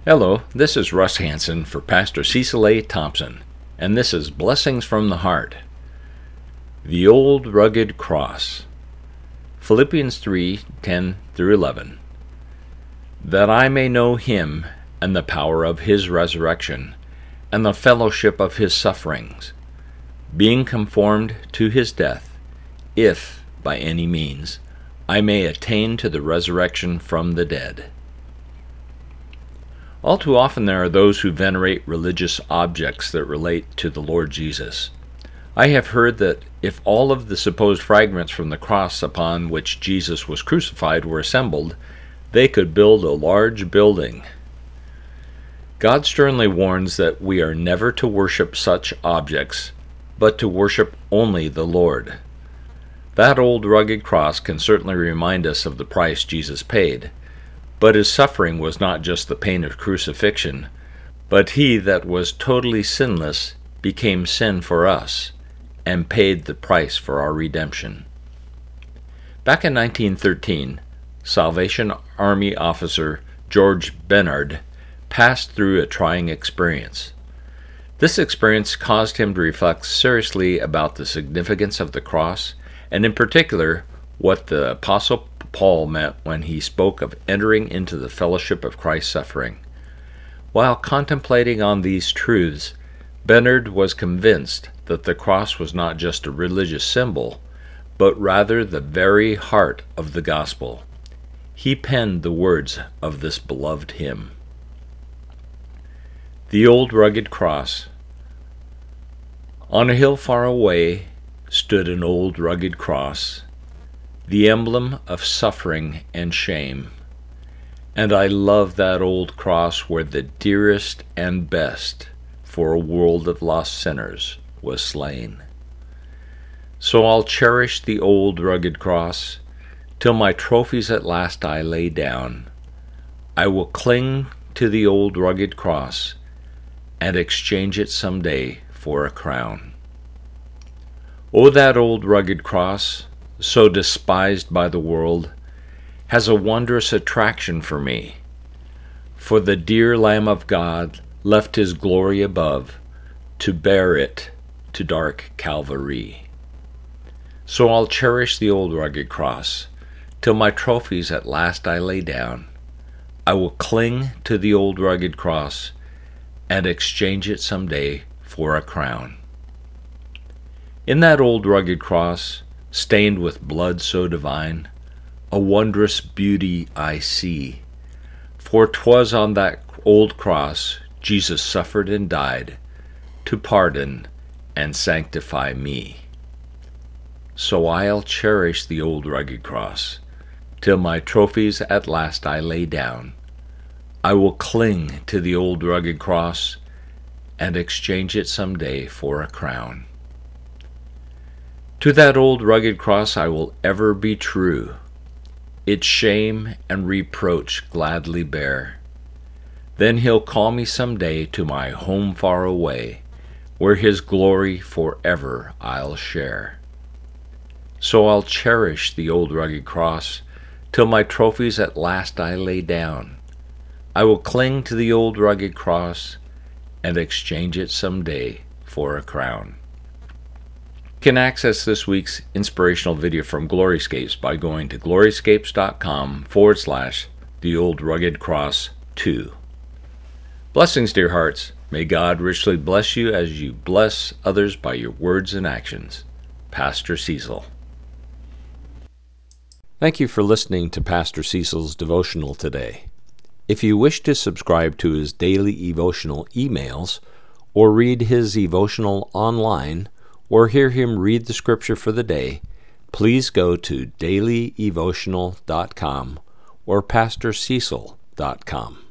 Hello, this is Russ Hansen for Pastor Cecil A. Thompson, and this is Blessings from the Heart. The Old Rugged Cross. Philippians 3:10-11. That I may know him and the power of his resurrection, and the fellowship of his sufferings, being conformed to his death, if, by any means, I may attain to the resurrection from the dead. All too often there are those who venerate religious objects that relate to the Lord Jesus. I have heard that if all of the supposed fragments from the cross upon which Jesus was crucified were assembled, they could build a large building. God sternly warns that we are never to worship such objects, but to worship only the Lord. That old rugged cross can certainly remind us of the price Jesus paid. But his suffering was not just the pain of crucifixion, but he that was totally sinless became sin for us, and paid the price for our redemption. Back in 1913, Salvation Army officer George Bennard passed through a trying experience. This experience caused him to reflect seriously about the significance of the cross, and in particular, what the Apostle Paul meant when he spoke of entering into the fellowship of Christ's suffering. While contemplating on these truths, Bennard was convinced that the cross was not just a religious symbol, but rather the very heart of the gospel. He penned the words of this beloved hymn. The Old Rugged Cross. On a hill far away stood an old rugged cross, the emblem of suffering and shame. And I love that old cross where the dearest and best for a world of lost sinners was slain. So I'll cherish the old rugged cross till my trophies at last I lay down. I will cling to the old rugged cross and exchange it someday for a crown. Oh, that old rugged cross, so despised by the world, has a wondrous attraction for me. For the dear Lamb of God left his glory above to bear it to dark Calvary. So I'll cherish the old rugged cross till my trophies at last I lay down. I will cling to the old rugged cross and exchange it someday for a crown. In that old rugged cross, stained with blood so divine, a wondrous beauty I see. For 'twas on that old cross Jesus suffered and died to pardon and sanctify me. So I'll cherish the old rugged cross till my trophies at last I lay down. I will cling to the old rugged cross and exchange it someday for a crown. To that old rugged cross I will ever be true, its shame and reproach gladly bear. Then he'll call me someday to my home far away, where his glory forever I'll share. So I'll cherish the old rugged cross till my trophies at last I lay down. I will cling to the old rugged cross and exchange it someday for a crown. You can access this week's inspirational video from Gloryscapes by going to gloryscapes.com/The Old Rugged Cross 2. Blessings, dear hearts. May God richly bless you as you bless others by your words and actions. Pastor Cecil. Thank you for listening to Pastor Cecil's devotional today. If you wish to subscribe to his daily devotional emails, or read his devotional online, or hear him read the scripture for the day, please go to dailydevotional.com or pastorcecil.com.